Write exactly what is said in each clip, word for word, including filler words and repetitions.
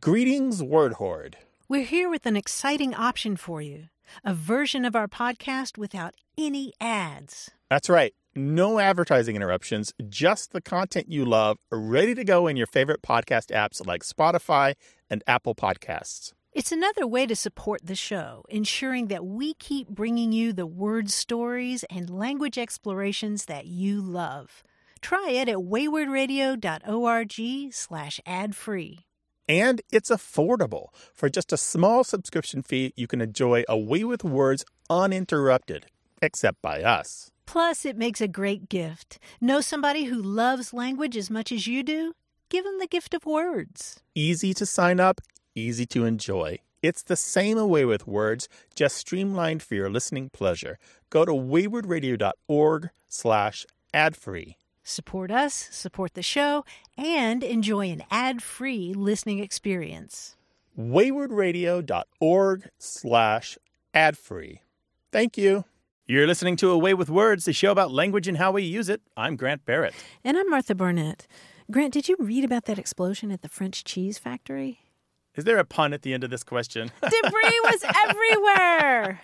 Greetings, Word Horde. We're here with an exciting option for you. A version of our podcast without any ads. That's right. No advertising interruptions, just the content you love, ready to go in your favorite podcast apps like Spotify and Apple Podcasts. It's another way to support the show, ensuring that we keep bringing you the word stories and language explorations that you love. Try it at waywardradio.org slash ad-free. And it's affordable. For just a small subscription fee, you can enjoy A Way with Words uninterrupted, except by us. Plus, it makes a great gift. Know somebody who loves language as much as you do? Give them the gift of words. Easy to sign up, easy to enjoy. It's the same A Way with Words, just streamlined for your listening pleasure. Go to waywardradio.org slash ad-free. Support us, support the show, and enjoy an ad-free listening experience. waywardradio.org slash ad-free. Thank you. You're listening to A Way with Words, the show about language and how we use it. I'm Grant Barrett. And I'm Martha Barnett. Grant, did you read about that explosion at the French cheese factory? Is there a pun at the end of this question? Debris was everywhere.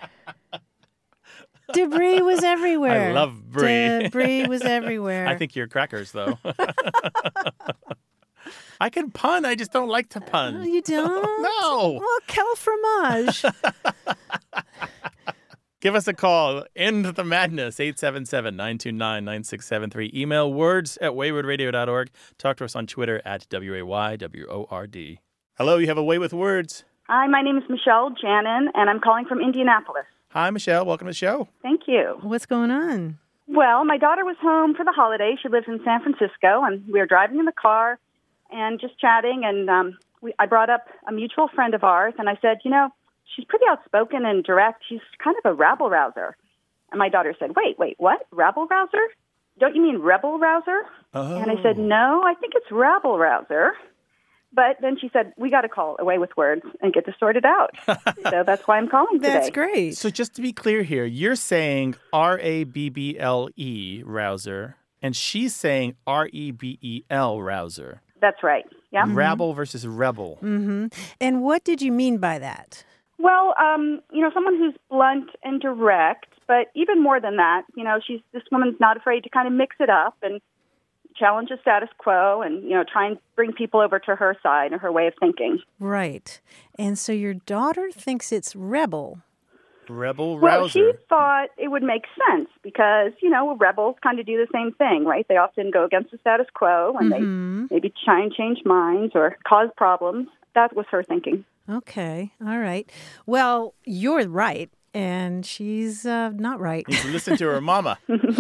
Debris was everywhere. I love brie. Debris was everywhere. I think you're crackers, though. I can pun. I just don't like to pun. Oh, you don't? No. Well, quel fromage. Give us a call. End the madness. eight seven seven, nine two nine, nine six seven three. Email words at waywardradio dot org. Talk to us on Twitter at W A Y W O R D. Hello, you have A Way with Words. Hi, my name is Michelle Janin, and I'm calling from Indianapolis. Hi, Michelle. Welcome to the show. Thank you. What's going on? Well, my daughter was home for the holiday. She lives in San Francisco, and we were driving in the car and just chatting, and um, we, I brought up a mutual friend of ours, and I said, you know, she's pretty outspoken and direct. She's kind of a rabble-rouser. And my daughter said, wait, wait, what? Rabble-rouser? Don't you mean rebel-rouser? Oh. And I said, no, I think it's rabble-rouser. But then she said, we got to call A Way with Words and get this sorted out. So that's why I'm calling today. That's great. So just to be clear here, you're saying R A B B L E, rouser, and she's saying R E B E L, rouser. That's right. Yeah. Mm-hmm. Rabble versus rebel. Mm-hmm. And what did you mean by that? Well, um, you know, someone who's blunt and direct, but even more than that, you know, she's this woman's not afraid to kind of mix it up and challenge the status quo and, you know, try and bring people over to her side or her way of thinking. Right. And so your daughter thinks it's rebel. Rebel Well, rouser. she thought it would make sense because, you know, rebels kind of do the same thing, right? They often go against the status quo and Mm-hmm. they maybe try and change minds or cause problems. That was her thinking. Okay. All right. Well, you're right, and she's uh, not right. You should listen to her mama.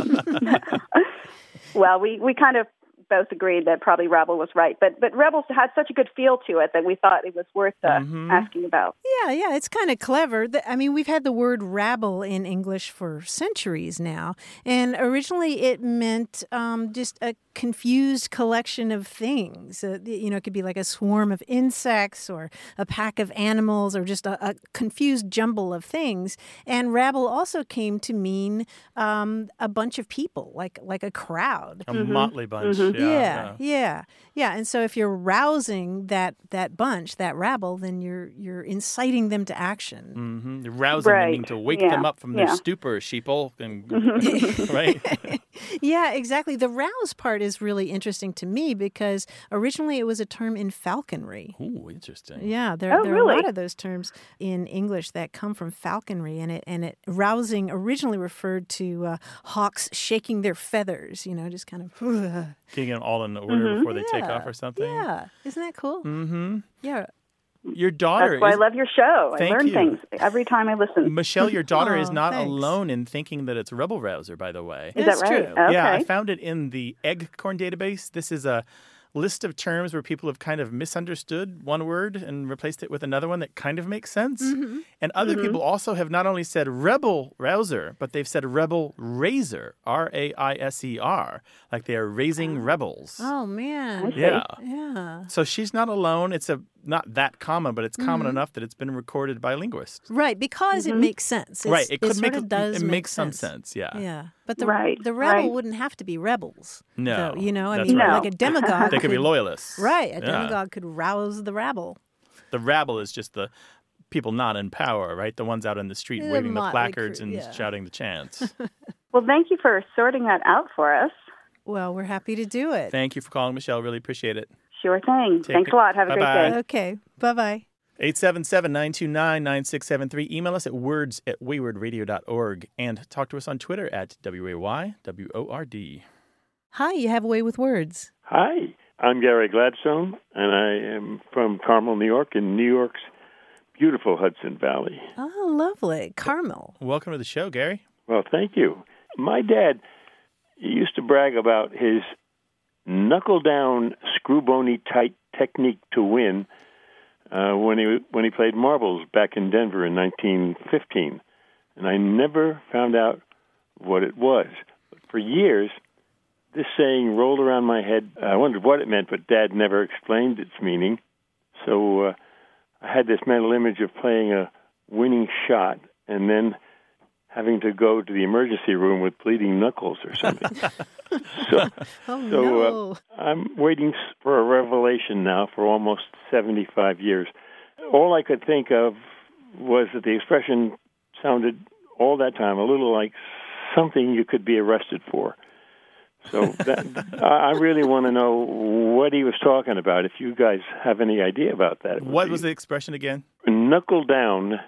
Well, we, we kind of both agreed that probably Rebel was right. But but Rebels had such a good feel to it that we thought it was worth uh, Mm-hmm. asking about. Yeah, yeah, it's kind of clever. The- I mean, we've had the word rabble in English for centuries now. And originally it meant um, just a confused collection of things. Uh, you know, it could be like a swarm of insects or a pack of animals or just a, a confused jumble of things. And rabble also came to mean um, a bunch of people, like like a crowd. A motley bunch. Yeah, Yeah, yeah, yeah, yeah. And so if you're rousing that that bunch, that rabble, then you're you're inciting them to action. Mm-hmm. Rousing Right. meaning to wake Yeah. them up from their Yeah. stupor, sheeple. And, right? Yeah, exactly. The rouse part is really interesting to me because originally it was a term in falconry. Ooh, interesting. Yeah, there, Oh, there are a really? lot of those terms in English that come from falconry, and it and it rousing originally referred to uh, hawks shaking their feathers. You know, just kind of. Getting them all in order before they take Yeah, off or something. Yeah, isn't that cool? Mm-hmm. Yeah. Your daughter That's why is... I love your show. Thank I learn you. things every time I listen. Michelle, your daughter is Oh, not thanks. alone in thinking that it's rebel rouser, by the way. Is That's that right? true. Okay. Yeah, I found it in the Eggcorn database. This is a list of terms where people have kind of misunderstood one word and replaced it with another one that kind of makes sense. Mm-hmm. And other Mm-hmm. people also have not only said rebel rouser, but they've said rebel raiser, R A I S E R, like they are raising rebels. Oh man. see. Yeah. Yeah. So she's not alone. It's a not that common, but it's common Mm-hmm. enough that it's been recorded by linguists. Right, because it makes sense. It's, right. It could sort make of does it make makes some sense. sense. Yeah. Yeah, but the Right, the rebel right. wouldn't have to be rebels. No, though, you know, I that's mean, right. like a demagogue. They could be loyalists. Right, a Yeah. demagogue could rouse the rabble. The rabble is just the people not in power, right? The ones out in the street The waving the motley placards crew, and yeah. shouting the chants. Well, thank you for sorting that out for us. Well, we're happy to do it. Thank you for calling, Michelle. Really appreciate it. Sure thing. Take Thanks it. a lot. Have a Bye-bye. great day. Okay. Bye-bye. eight seven seven, nine two nine, nine six seven three. Email us at words at wayward radio dot org and talk to us on Twitter at W A Y W O R D. Hi, you have a way with words. Hi, I'm Gary Gladstone, and I am from Carmel, New York, in New York's beautiful Hudson Valley. Oh, lovely. Carmel. Welcome to the show, Gary. Well, thank you. My dad used to brag about his knuckle-down, screw-bony-tight technique to win uh, when he when he played marbles back in Denver in nineteen fifteen. And I never found out what it was. But for years, this saying rolled around my head. I wondered what it meant, but Dad never explained its meaning. So uh, I had this mental image of playing a winning shot and then having to go to the emergency room with bleeding knuckles or something. so Oh, so no. uh, I'm waiting for a revelation now for almost seventy-five years. All I could think of was that the expression sounded all that time a little like something you could be arrested for. So that, I really want to know what he was talking about, if you guys have any idea about that. What was the expression again? Knuckle down,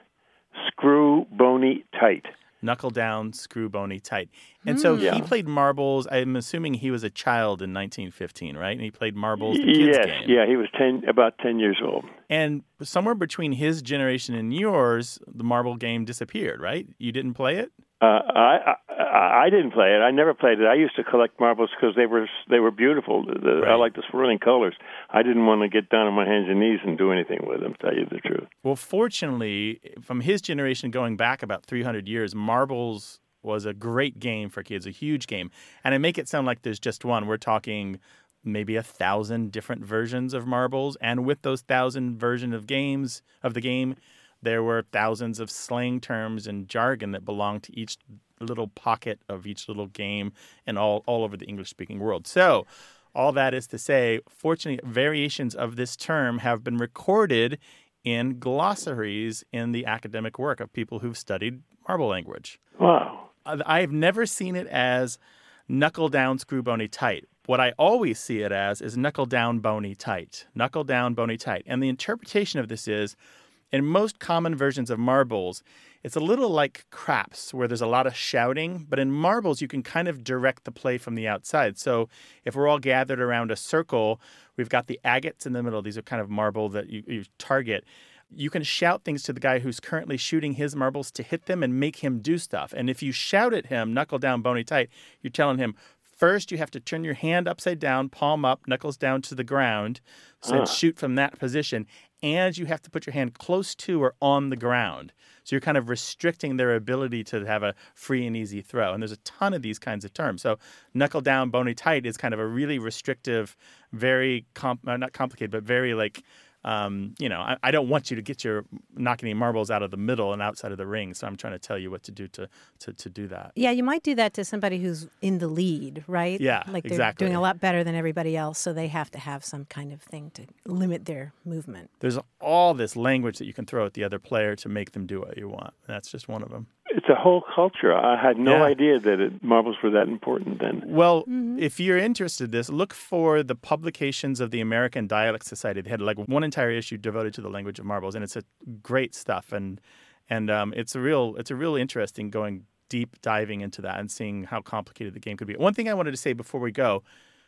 screw bony tight. Knuckle down, screw bony tight. And so Yeah. he played marbles. I'm assuming he was a child in nineteen fifteen, right? And he played marbles, the kids' Yes, game. yeah, he was ten, about ten years old. And somewhere between his generation and yours, the marble game disappeared, right? You didn't play it? Uh, I, I I didn't play it. I never played it. I used to collect marbles because they were they were beautiful. The, I Right. like the swirling colors. I didn't want to get down on my hands and knees and do anything with them, to tell you the truth. Well, fortunately, from his generation going back about three hundred years, marbles was a great game for kids, a huge game. And I make it sound like there's just one. We're talking maybe a thousand different versions of marbles. And with those thousand version of games of the game, there were thousands of slang terms and jargon that belonged to each little pocket of each little game and all, all over the English-speaking world. So all that is to say, fortunately, variations of this term have been recorded in glossaries in the academic work of people who've studied marble language. Wow. I've never seen it as knuckle down, screw bony tight. What I always see it as is knuckle down, bony tight. Knuckle down, bony tight. And the interpretation of this is, in most common versions of marbles, it's a little like craps where there's a lot of shouting, but in marbles you can kind of direct the play from the outside. So if we're all gathered around a circle, we've got the agates in the middle. These are kind of marble that you, you target. You can shout things to the guy who's currently shooting his marbles to hit them and make him do stuff. And if you shout at him, knuckle down, bony tight, you're telling him, first you have to turn your hand upside down, palm up, knuckles down to the ground, so Ah. shoot from that position. And you have to put your hand close to or on the ground. So you're kind of restricting their ability to have a free and easy throw. And there's a ton of these kinds of terms. So knuckle down, bony tight is kind of a really restrictive, very, comp- uh, not complicated, but very like, um, you know, I, I don't want you to get your knock any marbles out of the middle and outside of the ring. So I'm trying to tell you what to do to, to, to do that. Yeah, you might do that to somebody who's in the lead, right? Yeah, like they're exactly. doing a lot better than everybody else, so they have to have some kind of thing to limit their movement. There's all this language that you can throw at the other player to make them do what you want. That's just one of them. It's a whole culture. I had no Yeah. idea that it, marbles were that important then. Well, if you're interested in this, look for the publications of the American Dialect Society. They had like one entire issue devoted to the language of marbles, and it's a great stuff. And and um, it's a real it's a real interesting going deep diving into that and seeing how complicated the game could be. One thing I wanted to say before we go,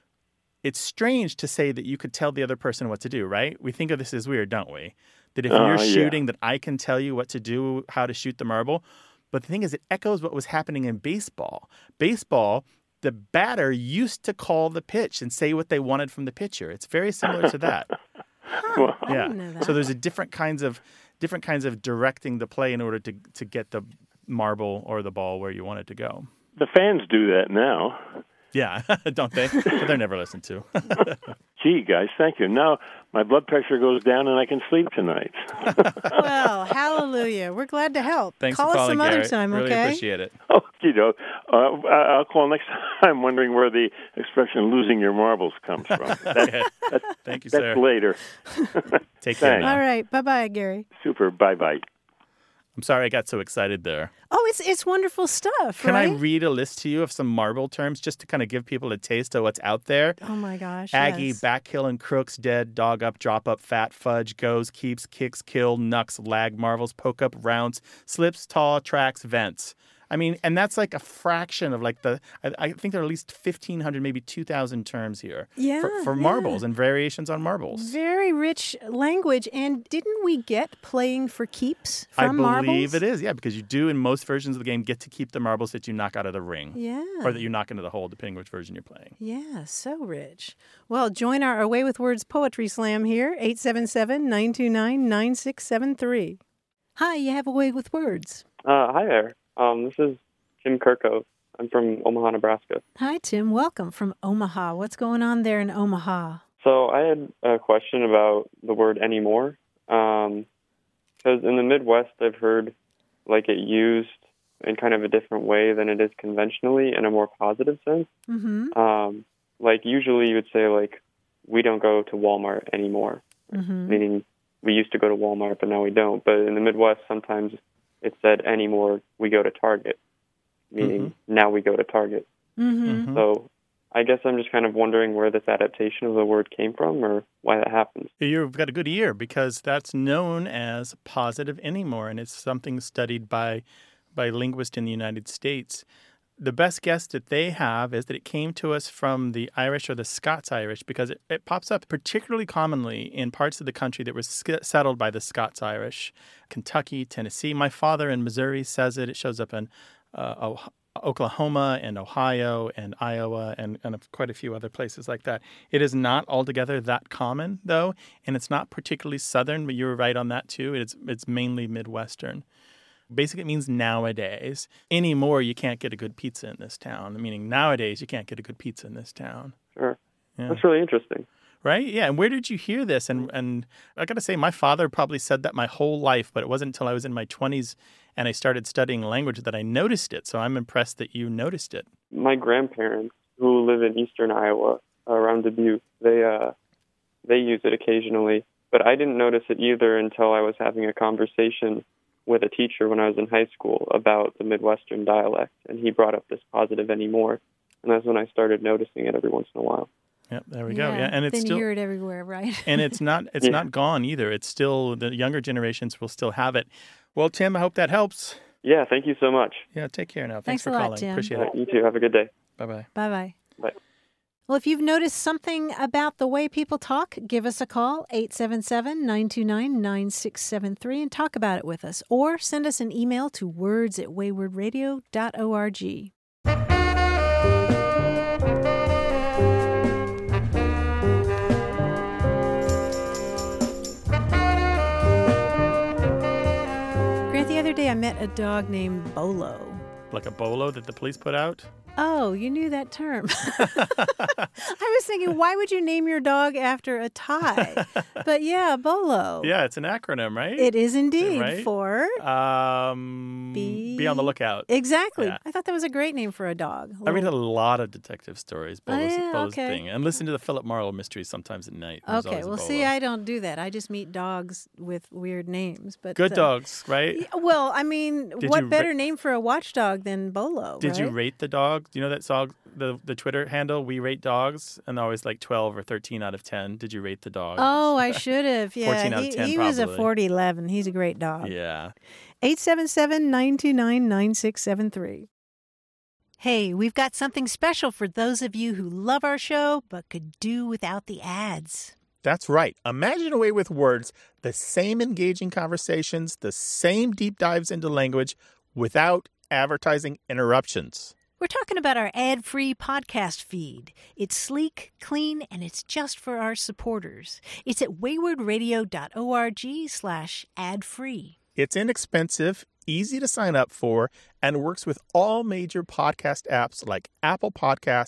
it's strange to say that you could tell the other person what to do, right? We think of this as weird, don't we? That if Uh, you're yeah. shooting, that I can tell you what to do, how to shoot the marble. But the thing is, it echoes what was happening in baseball. Baseball, the batter used to call the pitch and say what they wanted from the pitcher. It's very similar to that. Well, I Yeah. didn't know that. So there's a different kinds of different kinds of directing the play in order to to get the marble or the ball where you want it to go. the fans do that now. Yeah, don't they? But they're never listened to. Gee, guys, thank you. Now my blood pressure goes down and I can sleep tonight. Well, hallelujah. We're glad to help. Thanks Call for us calling, some Garrett. other time, really okay? appreciate it. Oh, you know, uh, I'll call next time wondering where the expression losing your marbles comes from. That's, Okay. that's, Thank you, that's sir. later. Take care Thanks. now. All right. Bye-bye, Gary. Super. Bye-bye. I'm sorry I got so excited there. Oh, it's it's wonderful stuff, Can right? I read a list to you of some marble terms just to kind of give people a taste of what's out there? Oh, my gosh, Aggie, yes. backhill and crooks, dead, dog up, drop up, fat, fudge, goes, keeps, kicks, kill, knucks, lag, marvels, poke up, rounce, slips, tall, tracks, vents. I mean, and that's like a fraction of like the, I, I think there are at least fifteen hundred, maybe two thousand terms here Yeah, for, for yeah. marbles and variations on marbles. Very rich language. And didn't we get playing for keeps I from believe marbles? it is, yeah, because you do in most versions of the game get to keep the marbles that you knock out of the ring. Yeah. Or that you knock into the hole, depending which version you're playing. Yeah, so rich. Well, join our Away with Words Poetry Slam here, eight seven seven, nine two nine, nine six seven three. Hi, you have Away with Words. Uh, hi there. Um, this is Tim Kirkove. I'm from Omaha, Nebraska. Hi, Tim. Welcome from Omaha. What's going on there in Omaha? So I had a question about the word anymore. Um, because in the Midwest, I've heard like it used in kind of a different way than it is conventionally in a more positive sense. Mm-hmm. Um, like usually you would say like, we don't go to Walmart anymore, Mm-hmm. meaning we used to go to Walmart, but now we don't. But in the Midwest, sometimes it said anymore, we go to Target, meaning now we go to Target. Mm-hmm. Mhm. So I guess I'm just kind of wondering where this adaptation of the word came from or why that happened. You've got a good ear because that's known as positive anymore, and it's something studied by by linguists in the United States. The best guess that they have is that it came to us from the Irish or the Scots-Irish because it, it pops up particularly commonly in parts of the country that were sk- settled by the Scots-Irish. Kentucky, Tennessee. My father in Missouri says it. It shows up in uh, oh- Oklahoma and Ohio and Iowa and, and quite a few other places like that. It is not altogether that common, though, and it's not particularly Southern, but you were right on that, too. It's, it's mainly Midwestern. Basically, it means nowadays. Anymore, you can't get a good pizza in this town, meaning nowadays you can't get a good pizza in this town. Sure. Yeah. That's really interesting. Right? Yeah. And where did you hear this? And and I got to say, my father probably said that my whole life, but it wasn't until I was in my twenties and I started studying language that I noticed it. So I'm impressed that you noticed it. My grandparents, who live in eastern Iowa, around Dubuque, they uh, they use it occasionally. But I didn't notice it either until I was having a conversation with a teacher when I was in high school about the Midwestern dialect. And he brought up this positive anymore. And that's when I started noticing it every once in a while. Yep, there we go. Yeah, and it's then still you hear it everywhere, right? and it's not it's Yeah. not gone either. It's still the younger generations will still have it. Well, Tim, I hope that helps. Yeah, thank you so much. Yeah, take care now. Thanks Thanks, for a lot, calling. Tim. Appreciate Uh, it. you too. Have a good day. Bye-bye. Bye-bye. Bye. Well, if you've noticed something about the way people talk, give us a call, eight seven seven, nine two nine, nine six seven three, and talk about it with us. Or send us an email to words at wayward radio dot org. Grant, the other day I met a dog named Bolo. Like a bolo that the police put out? Oh, you knew that term. I was thinking, why would you name your dog after a tie? But yeah, Bolo. Yeah, it's an acronym, right? It is indeed Right? for... Um, Be- be on the lookout. Exactly. Yeah. I thought that was a great name for a dog. I read a Little- lot of detective stories, Oh, Bolo's, yeah, Bolo's okay. thing. And listen to the Philip Marlowe mysteries sometimes at night. There's Okay, always a well, Bolo. see, I don't do that. I just meet dogs with weird names. But Good uh, dogs, right? yeah, well, I mean, Did what you better ra- name for a watchdog than Bolo, Did you right? rate the dog? Do you know that song, the, the Twitter handle, We Rate Dogs? And always like twelve or thirteen out of ten. Did you rate the dog? Oh, I should have. Yeah, fourteen out of he, ten he was a probably. forty eleven. He's a great dog. Yeah. eight seven seven, nine two nine, nine six seven three. Hey, we've got something special for those of you who love our show but could do without the ads. That's right. Imagine Away with Words, the same engaging conversations, the same deep dives into language without advertising interruptions. We're talking about our ad-free podcast feed. It's sleek, clean, and it's just for our supporters. It's at wayward radio dot org slash ad-free. It's inexpensive, easy to sign up for, and works with all major podcast apps like Apple Podcasts,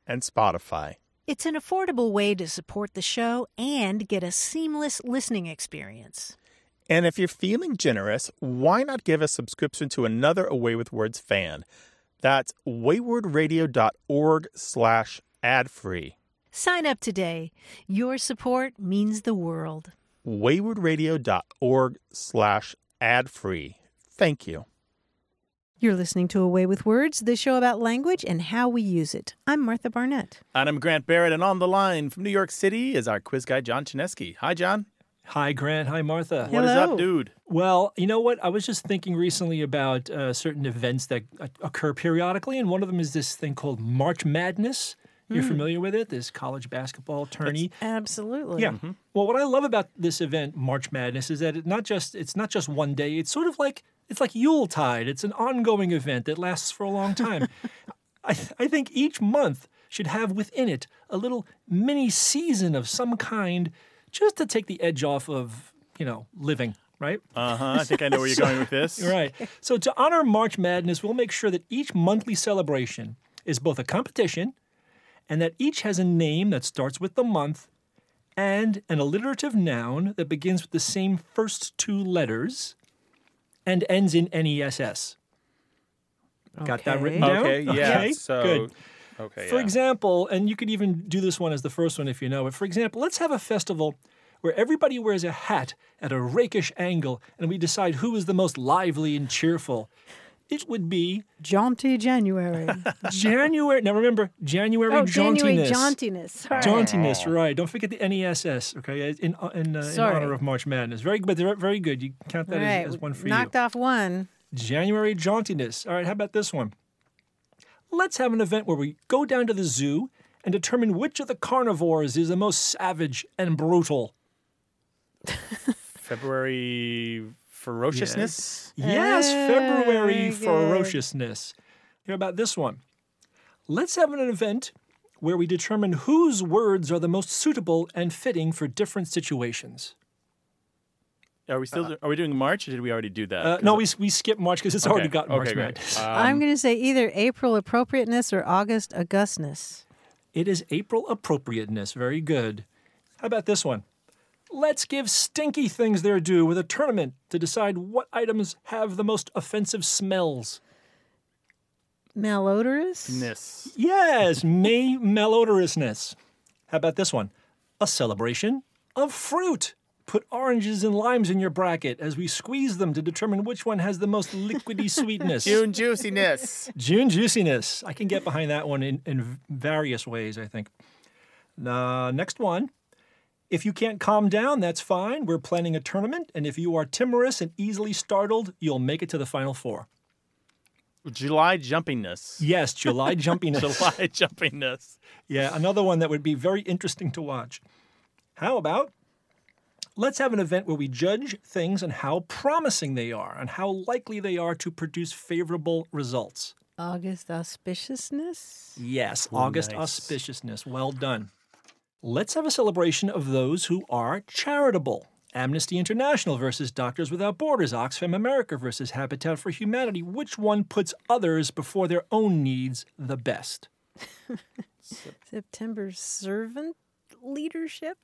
and Spotify. It's an affordable way to support the show and get a seamless listening experience. And if you're feeling generous, why not give a subscription to another Away with Words fan? That's waywardradio.org slash ad-free. Sign up today. Your support means the world. waywardradio.org slash ad-free. Thank you. You're listening to Away with Words, the show about language and how we use it. I'm Martha Barnett. And I'm Grant Barrett, and on the line from New York City is our quiz guy, John Chinesky. Hi, John. Hi, Grant. Hi, Martha. What is Hello. up, dude? Well, you know what? I was just thinking recently about uh, certain events that uh, occur periodically, and one of them is this thing called March Madness. You're familiar with it? This college basketball tourney. Absolutely. Yeah. Well, what I love about this event, March Madness, is that it not just it's not just one day. It's sort of like it's like Yuletide. It's an ongoing event that lasts for a long time. I th- I think each month should have within it a little mini season of some kind, just to take the edge off of you know living. Right? Uh-huh. I think I know where you're going with this. Right. So to honor March Madness, we'll make sure that each monthly celebration is both a competition and that each has a name that starts with the month and an alliterative noun that begins with the same first two letters and ends in N E S S. Got that Okay. written down? Okay, yeah. Okay, So, good. okay, For yeah. example, and you could even do this one as the first one if you know it. For example, let's have a festival where everybody wears a hat at a rakish angle and we decide who is the most lively and cheerful. It would be Jaunty January. January. Now remember, January oh, jauntiness. January jauntiness. Sorry. Jauntiness, right. Don't forget the N E S S, okay, in, uh, in, uh, in Sorry. honor of March Madness. Very good, but they're very good. You count that All right. as, as one for Knocked you. off one. January jauntiness. All right, how about this one? Let's have an event where we go down to the zoo and determine which of the carnivores is the most savage and brutal. February ferociousness? Yes, Ah, February good. ferociousness. Hear about this one. Let's have an event where we determine whose words are the most suitable and fitting for different situations. Are we still are we doing March, or did we already do that? Uh, no, we we skip March because it's Okay, already got March okay, great. Madness. Um, I'm going to say either April appropriateness or August augustness. It is April appropriateness. Very good. How about this one? Let's give stinky things their due with a tournament to decide what items have the most offensive smells. Malodorous? Ness. Yes, May malodorousness. How about this one? A celebration of fruit. Put oranges and limes in your bracket as we squeeze them to determine which one has the most liquidy sweetness. June juiciness. June juiciness. I can get behind that one in, in various ways, I think. Uh, next one. If you can't calm down, that's fine. We're planning a tournament, and if you are timorous and easily startled, you'll make it to the Final Four. July jumpiness. Yes, July jumpiness. July jumpiness. Yeah, another one that would be very interesting to watch. How about let's have an event where we judge things and how promising they are and how likely they are to produce favorable results. August auspiciousness? Yes, Ooh, August nice. auspiciousness. Well done. Let's have a celebration of those who are charitable. Amnesty International versus Doctors Without Borders, Oxfam America versus Habitat for Humanity. Which one puts others before their own needs the best? September servant leadership?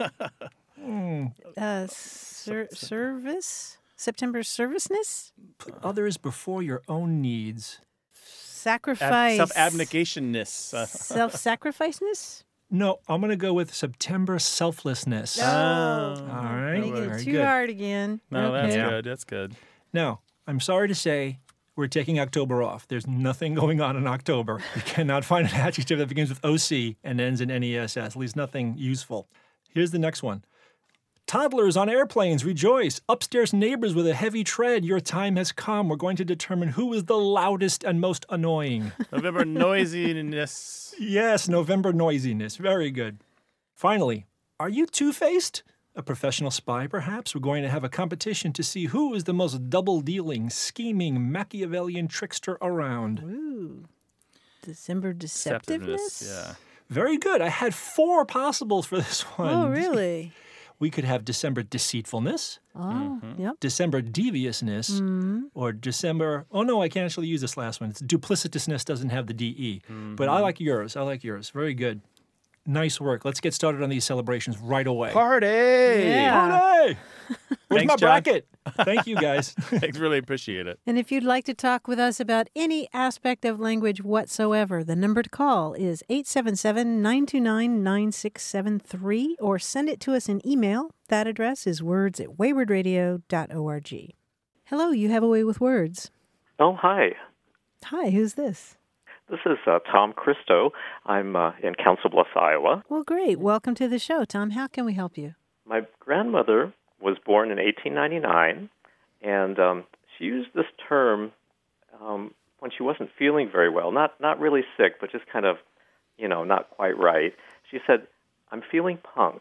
uh, ser- service? September serviceness? Put others before your own needs. Sacrifice. Self abnegationness. Uh, Self-sacrificeness? No, I'm going to go with September selflessness. Oh. All right. Making it Very too good. hard again. no, that's Okay. good. That's good. Now, I'm sorry to say we're taking October off. There's nothing going on in October. You cannot find an adjective that begins with O C and ends in N E S S, at least nothing useful. Here's the next one. Toddlers on airplanes, rejoice. Upstairs neighbors with a heavy tread, your time has come. We're going to determine who is the loudest and most annoying. November noisiness. Yes, November noisiness. Very good. Finally, are you two-faced? A professional spy, perhaps? We're going to have a competition to see who is the most double-dealing, scheming, Machiavellian trickster around. Ooh. December deceptiveness? Yeah. Very good. I had four possibles for this one. Oh, really? We could have December deceitfulness, Oh, Mm-hmm. yep. December deviousness, Mm-hmm. or December, oh no, I can't actually use this last one. It's duplicitousness doesn't have the D E. Mm-hmm. But I like yours. I like yours. Very good. Nice work. Let's get started on these celebrations right away. Party! Yeah. Party! Where's Thanks, my John. bracket? Thank you, guys. Thanks, really appreciate it. And if you'd like to talk with us about any aspect of language whatsoever, the number to call is eight seven seven, nine two nine, nine six seven three or send it to us in email. That address is words at wayward radio dot org. Hello, you have a way with words. Oh, hi. Hi, who's this? This is uh, Tom Christo. I'm uh, in Council Bluffs, Iowa. Well, great. Welcome to the show, Tom. How can we help you? My grandmother was born in eighteen ninety-nine, and um, she used this term um, when she wasn't feeling very well, not not really sick, but just kind of, you know, not quite right. She said, "I'm feeling punk,"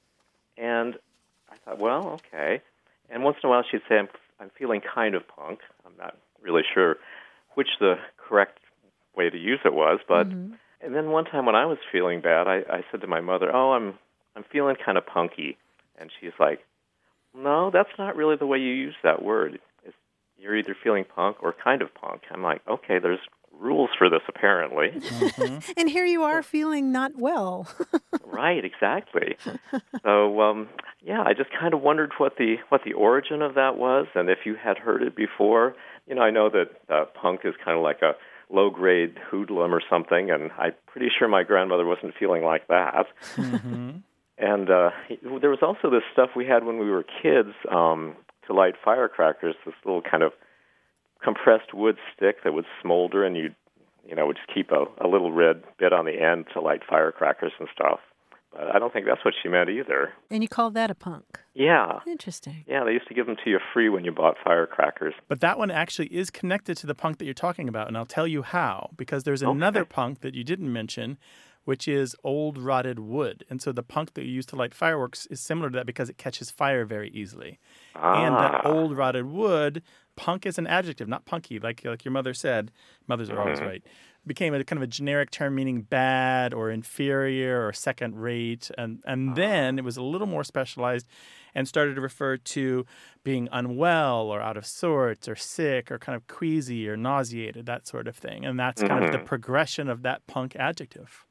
and I thought, well, okay. And once in a while, she'd say, "I'm I'm feeling kind of punk." I'm not really sure which the correct way to use it was, but Mm-hmm. and then one time when I was feeling bad, I, I said to my mother, "Oh, I'm I'm feeling kind of punky," and she's like, "No, that's not really the way you use that word. It's, you're either feeling punk or kind of punk." I'm like, "Okay, there's rules for this apparently." Mm-hmm. And here you are feeling not well. Right, exactly. So, um, yeah, I just kind of wondered what the what the origin of that was, and if you had heard it before. You know, I know that uh, punk is kind of like a low-grade hoodlum or something, and I'm pretty sure my grandmother wasn't feeling like that. Mm-hmm. And uh, there was also this stuff we had when we were kids um, to light firecrackers, this little kind of compressed wood stick that would smolder, and you'd, you know, would just keep a, a little red bit on the end to light firecrackers and stuff. But I don't think that's what she meant either. And you call that a punk. Yeah. Interesting. Yeah, they used to give them to you free when you bought firecrackers. But that one actually is connected to the punk that you're talking about, and I'll tell you how. Because there's another Okay. punk that you didn't mention, which is old rotted wood. And so the punk that you use to light fireworks is similar to that because it catches fire very easily. Ah. And that old rotted wood, punk is an adjective, not punky, like like your mother said. Mothers are always Mhm. right. Became a kind of a generic term meaning bad or inferior or second rate. And, and then it was a little more specialized and started to refer to being unwell or out of sorts or sick or kind of queasy or nauseated, that sort of thing. And that's kind of the Mhm. progression of that punk adjective.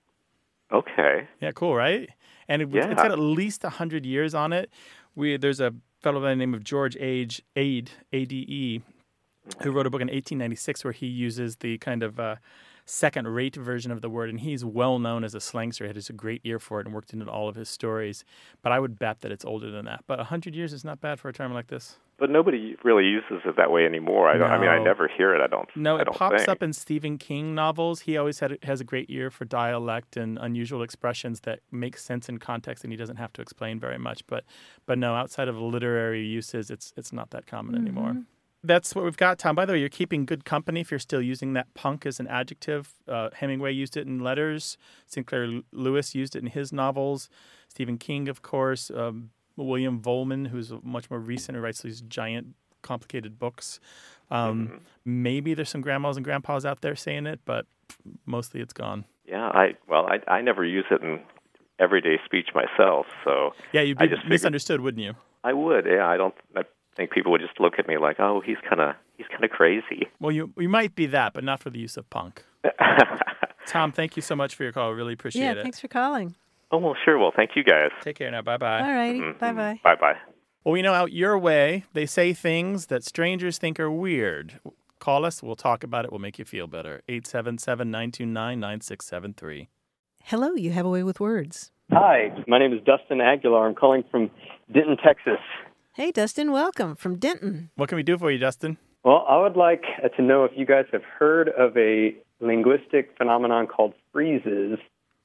Okay. Yeah, cool, right? And it, Yeah. it's got at least one hundred years on it. We There's a fellow by the name of George Age, Ade, A D E, who wrote a book in eighteen ninety-six where he uses the kind of uh, second-rate version of the word, and he's well-known as a slangster. He has a great ear for it and worked into all of his stories. But I would bet that it's older than that. But one hundred years is not bad for a term like this. But nobody really uses it that way anymore. I don't. I mean, I No. never hear it. I don't. No, I it don't pops think. up in Stephen King novels. He always had has a great ear for dialect and unusual expressions that make sense in context, and he doesn't have to explain very much. But, but no, outside of literary uses, it's it's not that common anymore. That's what we've got, Tom. By the way, you're keeping good company if you're still using that punk as an adjective. Uh, Hemingway used it in letters. Sinclair Lewis used it in his novels. Stephen King, of course. Um, William Volman, who's much more recent, who writes these giant, complicated books. Um, Mhm. Maybe there's some grandmas and grandpas out there saying it, but mostly it's gone. Yeah. I well, I I never use it in everyday speech myself. So Yeah, you'd I be just figured- misunderstood, wouldn't you? I would. Yeah. I don't. I think people would just look at me like, oh, he's kind of he's kind of crazy. Well, you you might be that, but not for the use of punk. Tom, thank you so much for your call. Really appreciate Yeah, it. thanks for calling. Oh well, sure. Well, thank you guys. Take care now. Bye-bye. All righty. Bye-bye. Bye bye. Well, we know out your way, they say things that strangers think are weird. Call us. We'll talk about it. We'll make you feel better. eight seven seven, nine two nine, nine six seven three. Hello, you have a way with words. Hi, my name is Dustin Aguilar. I'm calling from Denton, Texas. Hey, Dustin, welcome from Denton. What can we do for you, Dustin? Well, I would like uh, to know if you guys have heard of a linguistic phenomenon called freezes,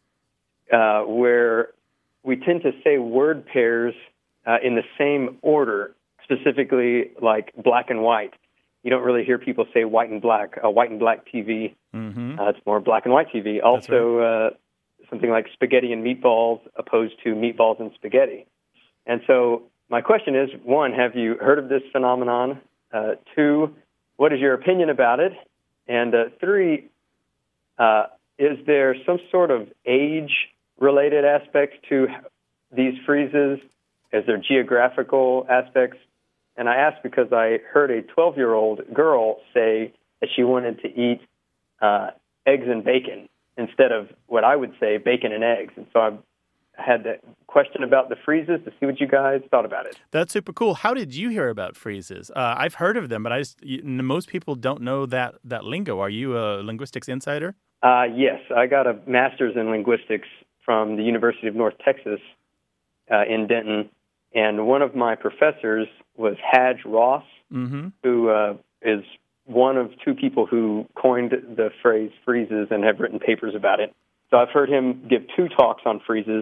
uh, where we tend to say word pairs uh, in the same order, specifically like black and white. You don't really hear people say white and black, uh, white and black T V. Mm-hmm. Uh, it's more black and white T V. Also, uh, something like spaghetti and meatballs opposed to meatballs and spaghetti. And so my question is, one, have you heard of this phenomenon? Uh, two, what is your opinion about it? And uh, three, uh, is there some sort of age-related aspects to these freezes Is there geographical aspects? And I asked because I heard a twelve-year-old girl say that she wanted to eat uh, eggs and bacon instead of what I would say, bacon and eggs. And so I had that question about the freezes to see what you guys thought about it. That's super cool. How did you hear about freezes? Uh, I've heard of them, but I just, you, most people don't know that, that lingo. Are you a linguistics insider? Uh, yes, I got a master's in linguistics from the University of North Texas uh, in Denton, and one of my professors was Hadge Ross, mm-hmm. who uh, is one of two people who coined the phrase freezes and have written papers about it. So I've heard him give two talks on freezes,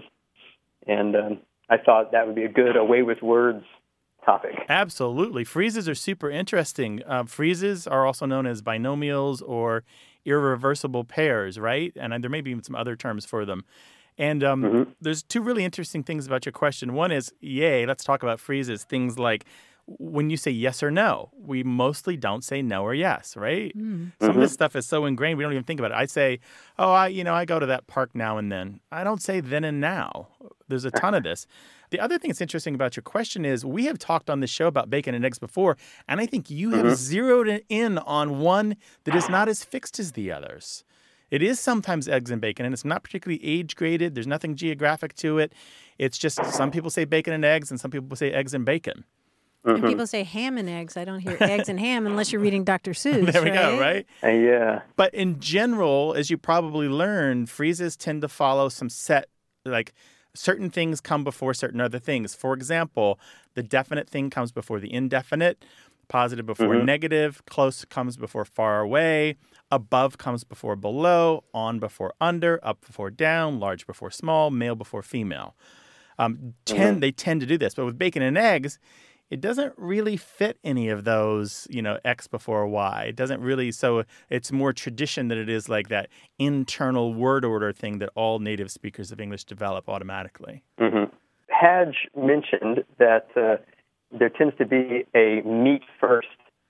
and um, I thought that would be a good away with words topic. Absolutely. Freezes are super interesting. Uh, freezes are also known as binomials or irreversible pairs, right? And there may be even some other terms for them. And um, mm-hmm. there's two really interesting things about your question. One is, yay, let's talk about freezes. Things like when you say yes or no, we mostly don't say no or yes, right? Mm. Some mm-hmm. of this stuff is so ingrained we don't even think about it. I say, oh, I you know, I go to that park now and then. I don't say then and now. There's a ton of this. The other thing that's interesting about your question is we have talked on this show about bacon and eggs before, and I think you have mm-hmm. zeroed in on one that is not as fixed as the others. It is sometimes eggs and bacon, and it's not particularly age-graded. There's nothing geographic to it. It's just some people say bacon and eggs, and some people say eggs and bacon. And people say ham and eggs. I don't hear eggs and ham unless you're reading Doctor Seuss. There we right? go, right? Uh, yeah. But in general, as you probably learned, freezes tend to follow some set, like certain things come before certain other things. For example, the definite thing comes before the indefinite, positive before mm-hmm. negative, close comes before far away, above comes before below, on before under, up before down, large before small, male before female. Um, tend mm-hmm. They tend to do this. But with bacon and eggs, it doesn't really fit any of those, you know, X before Y. It doesn't really, so it's more tradition than it is like that internal word order thing that all native speakers of English develop automatically. Mm-hmm. Hadge mentioned that uh, there tends to be a meat first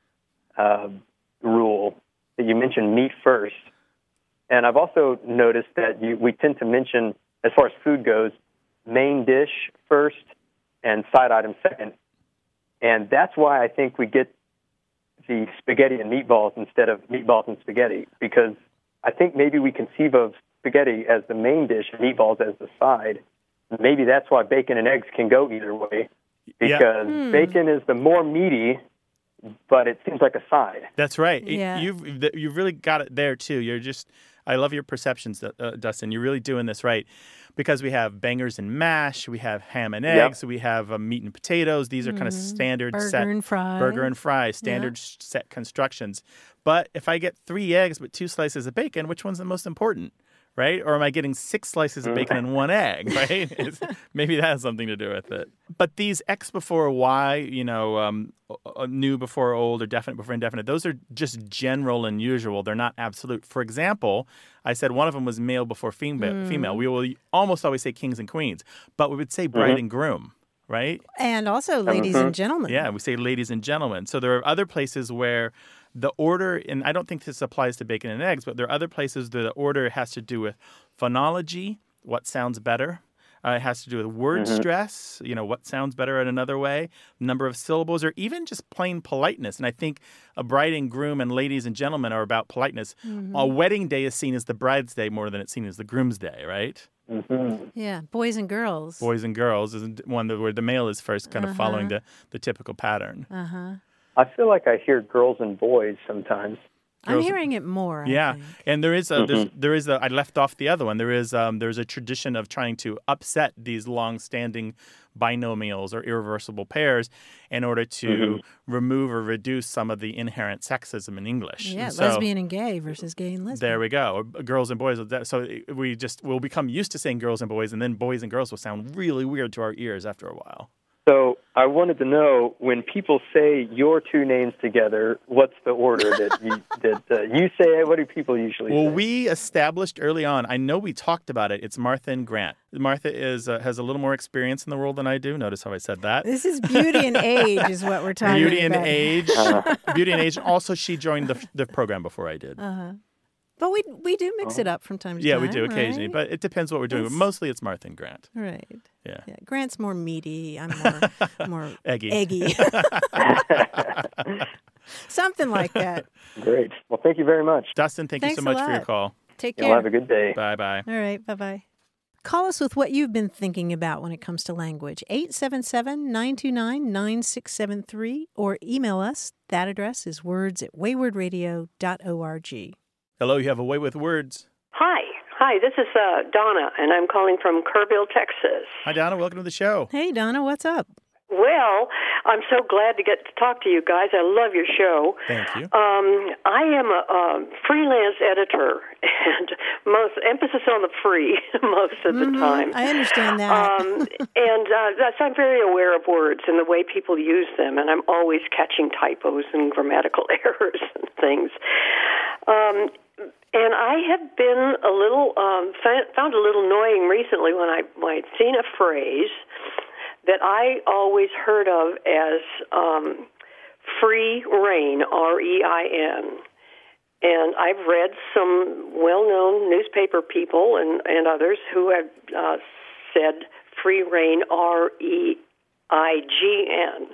uh, rule, that you mentioned meat first. And I've also noticed that you, we tend to mention, as far as food goes, main dish first and side item second. And that's why I think we get the spaghetti and meatballs instead of meatballs and spaghetti, because I think maybe we conceive of spaghetti as the main dish and meatballs as the side. Maybe that's why bacon and eggs can go either way, because yeah. hmm. bacon is the more meaty, but it seems like a side. That's right. Yeah. You've you've really got it there, too. You're just, I love your perceptions, uh, Dustin. You're really doing this right. Because we have bangers and mash, we have ham and eggs, yep. we have uh, meat and potatoes. These are mm-hmm. kind of standard burger set. and fry. Burger and fry, standard yep. set constructions. But if I get three eggs but two slices of bacon, which one's the most important, right? Or am I getting six slices of bacon and one egg, right? It's, maybe that has something to do with it. But these X before Y, you know, um, new before old or definite before indefinite, those are just general and usual. They're not absolute. For example, I said one of them was male before female. Mm. female. We will almost always say kings and queens, but we would say bride mm-hmm. and groom, right? And also ladies mm-hmm. and gentlemen. Yeah, we say ladies and gentlemen. So there are other places where the order, and I don't think this applies to bacon and eggs, but there are other places that the order has to do with phonology, what sounds better. Uh, it has to do with word mm-hmm. stress, you know, what sounds better in another way, number of syllables, or even just plain politeness. And I think a bride and groom and ladies and gentlemen are about politeness. Mm-hmm. A wedding day is seen as the bride's day more than it's seen as the groom's day, right? Mm-hmm. Yeah, boys and girls. Boys and girls is one where the male is first, kind uh-huh. of following the, the typical pattern. Uh-huh. I feel like I hear girls and boys sometimes. I'm hearing it more. I yeah, think. and there is a mm-hmm. there's, there is a I left off the other one. There is um there's a tradition of trying to upset these long-standing binomials or irreversible pairs in order to mm-hmm. remove or reduce some of the inherent sexism in English. Yeah, so, lesbian and gay versus gay and lesbian. There we go. Girls and boys. So we just we'll become used to saying girls and boys, and then boys and girls will sound really weird to our ears after a while. So I wanted to know, when people say your two names together, what's the order that you that uh, you say? What do people usually well, say? Well, we established early on, I know we talked about it, it's Martha and Grant. Martha is uh, has a little more experience in the world than I do. Notice how I said that. This is beauty and age is what we're talking beauty about. Beauty and age. Uh-huh. Beauty and age. Also, she joined the, the program before I did. Uh-huh. But we we do mix it up from time to Yeah, time. we do occasionally, right? but it depends what we're doing. But It's- mostly it's Martha and Grant. Right. Yeah. Yeah. Grant's more meaty. I'm more more Eggy. eggy. Something like that. Great. Well, thank you very much. Dustin, thank Thanks you so a much for your lot. call. Take You'll care. have a good day. Bye-bye. All right. Bye bye. Call us with what you've been thinking about when it comes to language. eight seven seven, nine two nine, nine six seven three or email us. That address is words at wayward radio dot org. Hello, you have a way with words. Hi. Hi, this is uh, Donna, and I'm calling from Kerrville, Texas. Hi, Donna. Welcome to the show. Hey, Donna, what's up? Well, I'm so glad to get to talk to you guys. I love your show. Thank you. Um, I am a, a freelance editor, and most emphasis on the free most of the Mhm, time. I understand that. Um, and uh, that's, I'm very aware of words and the way people use them, and I'm always catching typos and grammatical errors and things. Um, and I have been a little um, found a little annoying recently when I when I'd seen a phrase that I always heard of as um, free reign, R E I N. And I've read some well-known newspaper people and, and others who have uh, said free reign, R E I G N.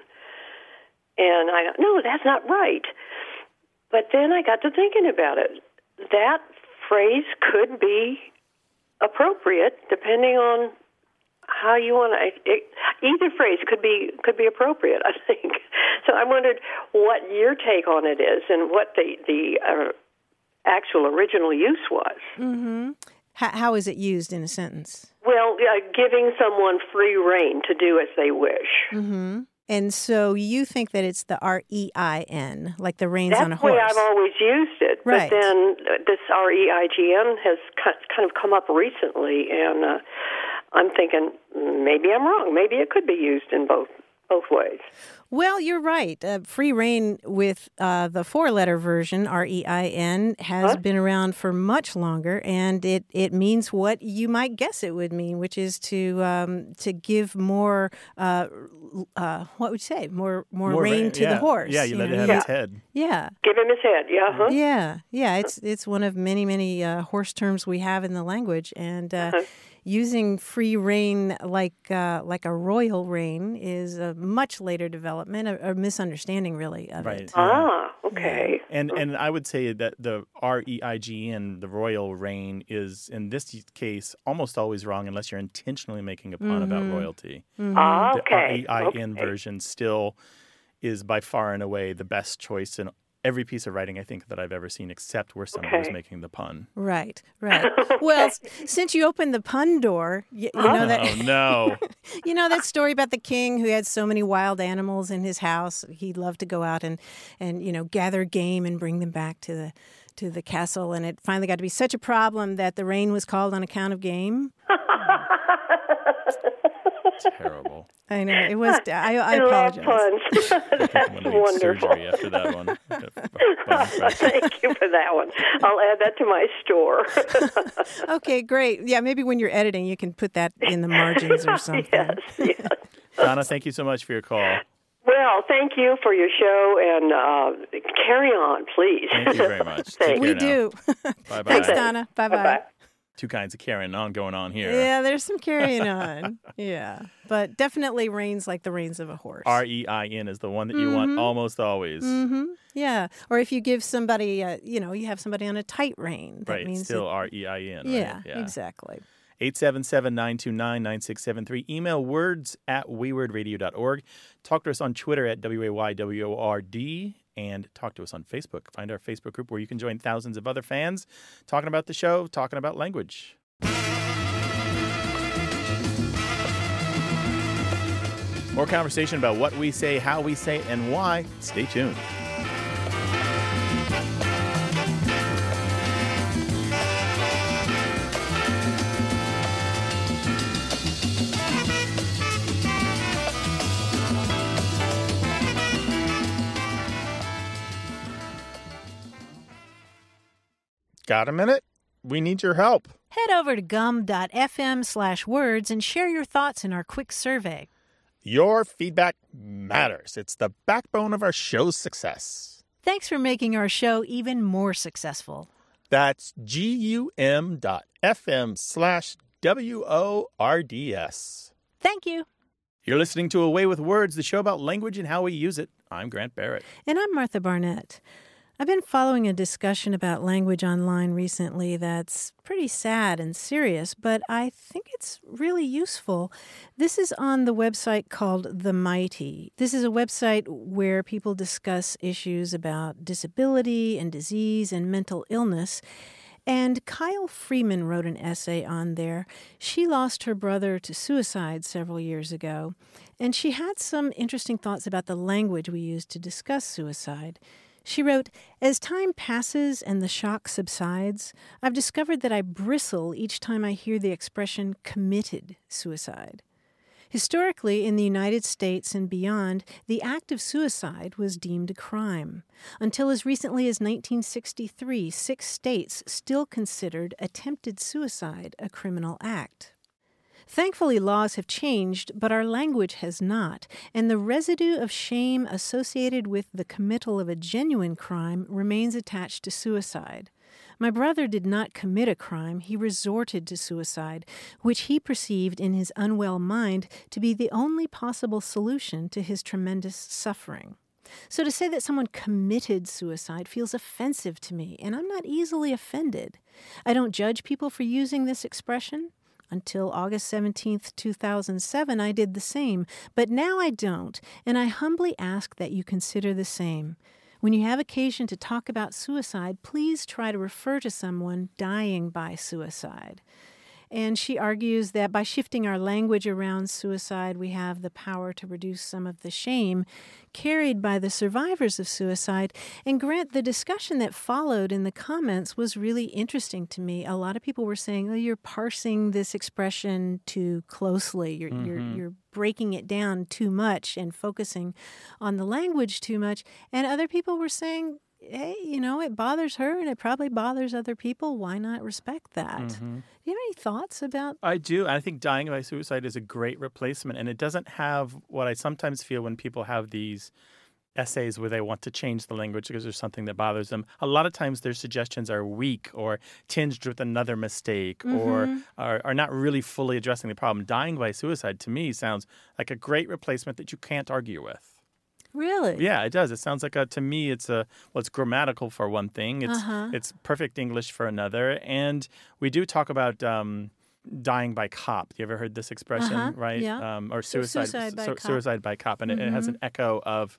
And I thought, no, that's not right. But then I got to thinking about it. That phrase could be appropriate depending on how you want to. It, either phrase could be could be appropriate, I think. So I wondered what your take on it is and what the the uh, actual original use was. Mm-hmm. How, how is it used in a sentence? Well, uh, giving someone free rein to do as they wish. Mm-hmm. And so you think that it's the R E I N, like the reins That's on a the horse. way I've always used it. Right. But then uh, this R E I G N has kind of come up recently, and uh, I'm thinking maybe I'm wrong. Maybe it could be used in both both ways. Well, you're right. Uh, free reign with uh, the four-letter version, R E I N, has Huh? been around for much longer, and it, it means what you might guess it would mean, which is to um, to give more, uh, uh, what would you say, more more, More rein rein, to yeah. the horse. Yeah, you let know? it have yeah. its head. Yeah. Give him his head, yeah, huh? Yeah, yeah. It's it's one of many many uh, horse terms we have in the language, and uh, Uh-huh. using free rein like uh, like a royal reign is a much later development, a, a misunderstanding really of Right. it. Ah, okay. And and I would say that the R E I G N, the royal reign, is in this case almost always wrong unless you're intentionally making a pun about Mhm. royalty. Mhm. Ah, The okay. R E I N okay. version still is by far and away the best choice in every piece of writing I think that I've ever seen, except where somebody was Okay. making the pun. Right, right. Well, s- since you opened the pun door, you, you know that Oh no! you know that story about the king who had so many wild animals in his house. He loved to go out and, and you know gather game and bring them back to the to the castle. And it finally got to be such a problem that the rain was called on account of game. Terrible. I know it was. I, I I love apologize. puns. I'm That's gonna need wonderful. surgery after that one. Bone fresh. Thank you for that one. I'll add that to my store. Okay, great. Yeah, maybe when you're editing, you can put that in the margins or something. yes, yes. Donna, thank you so much for your call. Well, thank you for your show, and uh, carry on, please. Thank you very much. Thank Take We care now. do. Bye-bye. Thanks, Donna. Bye bye. Bye-bye. Two kinds of carrying on going on here. Yeah, there's some carrying on. Yeah, but definitely reins like the reins of a horse. R E I N is the one that you want Mhm. almost always. Mm-hmm. Yeah, or if you give somebody, uh, you know, you have somebody on a tight rein. That Right, means still that- R E I N. yeah, right? exactly. eight seven seven, nine two nine, nine six seven three. Email words at wayward radio dot org. Talk to us on Twitter at W A Y W O R D. And talk to us on Facebook. Find our Facebook group where you can join thousands of other fans talking about the show, talking about language. More conversation about what we say, how we say it, and why. Stay tuned. Got a minute? We need your help. Head over to gum.fm slash words and share your thoughts in our quick survey. Your feedback matters. It's the backbone of our show's success. Thanks for making our show even more successful. That's G-U-M dot F-M slash W-O-R-D-S. Thank you. You're listening to A Way with Words, the show about language and how we use it. I'm Grant Barrett. And I'm Martha Barnett. I've been following a discussion about language online recently that's pretty sad and serious, but I think it's really useful. This is on the website called The Mighty. This is a website where people discuss issues about disability and disease and mental illness. And Kyle Freeman wrote an essay on there. She lost her brother to suicide several years ago, and she had some interesting thoughts about the language we use to discuss suicide. She wrote, "As time passes and the shock subsides, I've discovered that I bristle each time I hear the expression committed suicide. Historically, in the United States and beyond, the act of suicide was deemed a crime. Until as recently as nineteen sixty-three, six states still considered attempted suicide a criminal act. Thankfully, laws have changed, but our language has not, and the residue of shame associated with the committal of a genuine crime remains attached to suicide. My brother did not commit a crime, he resorted to suicide, which he perceived in his unwell mind to be the only possible solution to his tremendous suffering. So to say that someone committed suicide feels offensive to me, and I'm not easily offended. I don't judge people for using this expression. Until August seventeenth, two thousand seven, I did the same, but now I don't, and I humbly ask that you consider the same. When you have occasion to talk about suicide, please try to refer to someone dying by suicide." And she argues that by shifting our language around suicide, we have the power to reduce some of the shame carried by the survivors of suicide. And Grant, the discussion that followed in the comments was really interesting to me. A lot of people were saying, oh, you're parsing this expression too closely. You're, mm-hmm. you're, you're breaking it down too much and focusing on the language too much. And other people were saying, hey, you know, it bothers her and it probably bothers other people. Why not respect that? Mm-hmm. Do you have any thoughts about? I do. I think dying by suicide is a great replacement, and it doesn't have what I sometimes feel when people have these essays where they want to change the language because there's something that bothers them. A lot of times their suggestions are weak or tinged with another mistake mm-hmm. or are, are not really fully addressing the problem. Dying by suicide, to me, sounds like a great replacement that you can't argue with. Really? Yeah, it does. It sounds like a, to me, it's a, well, it's grammatical for one thing. It's uh-huh. it's perfect English for another. And we do talk about um, dying by cop. You ever heard this expression, uh-huh. right? Yeah. Um, or suicide, suicide by su- cop. Suicide by cop. And mm-hmm. it, it has an echo of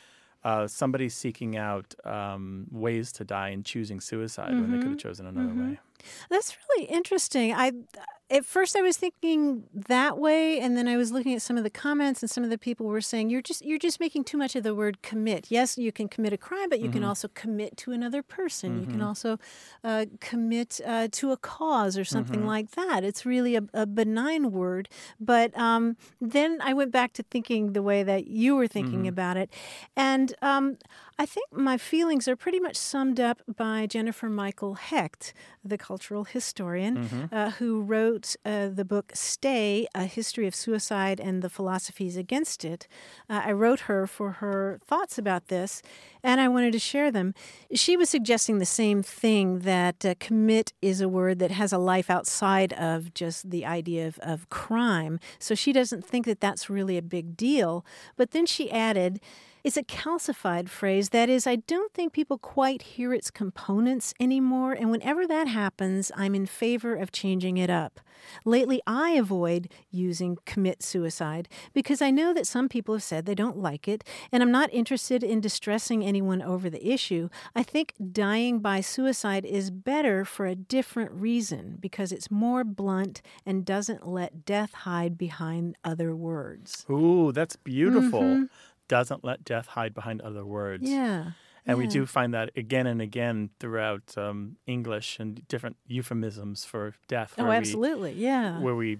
uh, somebody seeking out um, ways to die and choosing suicide mm-hmm. when they could have chosen another mm-hmm. way. That's really interesting. I At first I was thinking that way, and then I was looking at some of the comments, and some of the people were saying, you're just you're just making too much of the word commit. Yes, you can commit a crime, but you mm-hmm. can also commit to another person. Mm-hmm. You can also uh, commit uh, to a cause or something mm-hmm. like that. It's really a, a benign word. But um, then I went back to thinking the way that you were thinking mm-hmm. about it. And um, I think my feelings are pretty much summed up by Jennifer Michael Hecht, the cultural historian, mm-hmm. uh, who wrote uh, the book Stay, A History of Suicide and the Philosophies Against It. Uh, I wrote her for her thoughts about this, and I wanted to share them. She was suggesting the same thing, that uh, commit is a word that has a life outside of just the idea of, of crime. So she doesn't think that that's really a big deal. But then she added, it's a calcified phrase. That is, I don't think people quite hear its components anymore, and whenever that happens, I'm in favor of changing it up. Lately, I avoid using commit suicide because I know that some people have said they don't like it, and I'm not interested in distressing anyone over the issue. I think dying by suicide is better for a different reason, because it's more blunt and doesn't let death hide behind other words. Ooh, that's beautiful. Mm-hmm. Doesn't let death hide behind other words. Yeah. And yeah. we do find that again and again throughout um, English and different euphemisms for death. Oh, absolutely, we, yeah. Where we